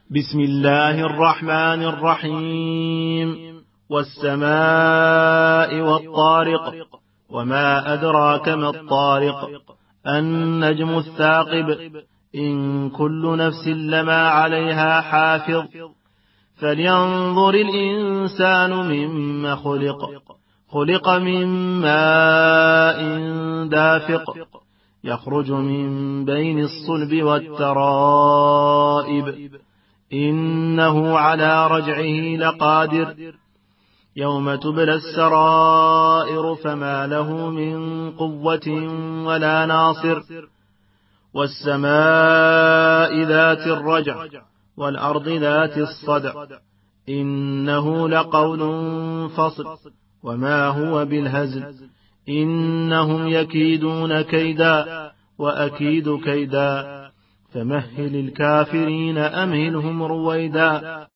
بسم الله الرحمن الرحيم. والسماء والطارق، وما أدراك ما الطارق، النجم الثاقب، إن كل نفس لما عليها حافظ. فلينظر الإنسان مما خلق، خلق من ماء دافق، يخرج من بين الصلب والترائب، إنه على رجعه لقادر. يوم تبلى السرائر فما له من قوة ولا ناصر. والسماء ذات الرجع والأرض ذات الصدع، إنه لقول فصل وما هو بالهزل. إنهم يكيدون كيدا وأكيد كيدا، فمهل الكافرين أمهلهم رويدا.